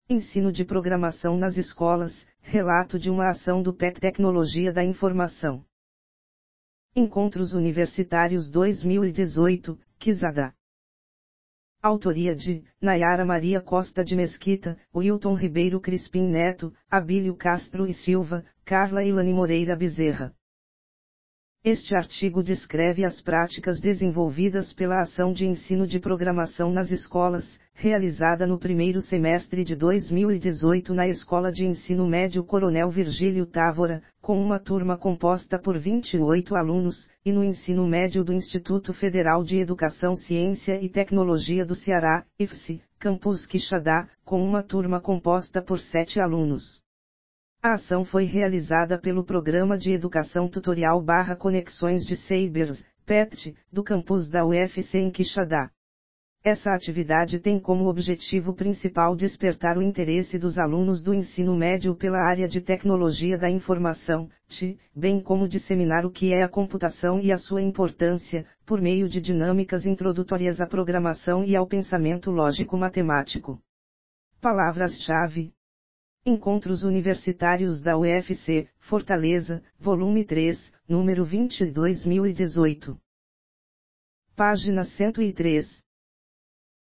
Ensino de programação nas escolas, relato de uma ação do PET Tecnologia da Informação. Encontros Universitários 2018, Quixadá. Autoria de Nayara Maria Costa de Mesquita, Wilton Ribeiro Crispim Neto, Abílio Castro e Silva, Carla Ilane Moreira Bezerra. Este artigo descreve as práticas desenvolvidas pela ação de ensino de programação nas escolas, realizada no primeiro semestre de 2018 na Escola de Ensino Médio Coronel Virgílio Távora, com uma turma composta por 28 alunos, e no ensino médio do Instituto Federal de Educação, Ciência e Tecnologia do Ceará, IFCE, Campus Quixadá, com uma turma composta por 7 alunos. A ação foi realizada pelo Programa de Educação Tutorial / Conexões de Cybers, PET, do campus da UFC em Quixadá. Essa atividade tem como objetivo principal despertar o interesse dos alunos do ensino médio pela área de tecnologia da informação, TI, bem como disseminar o que é a computação e a sua importância, por meio de dinâmicas introdutórias à programação e ao pensamento lógico-matemático. Palavras-chave: Encontros Universitários da UFC, Fortaleza, volume 3, número 20, 2018. Página 103.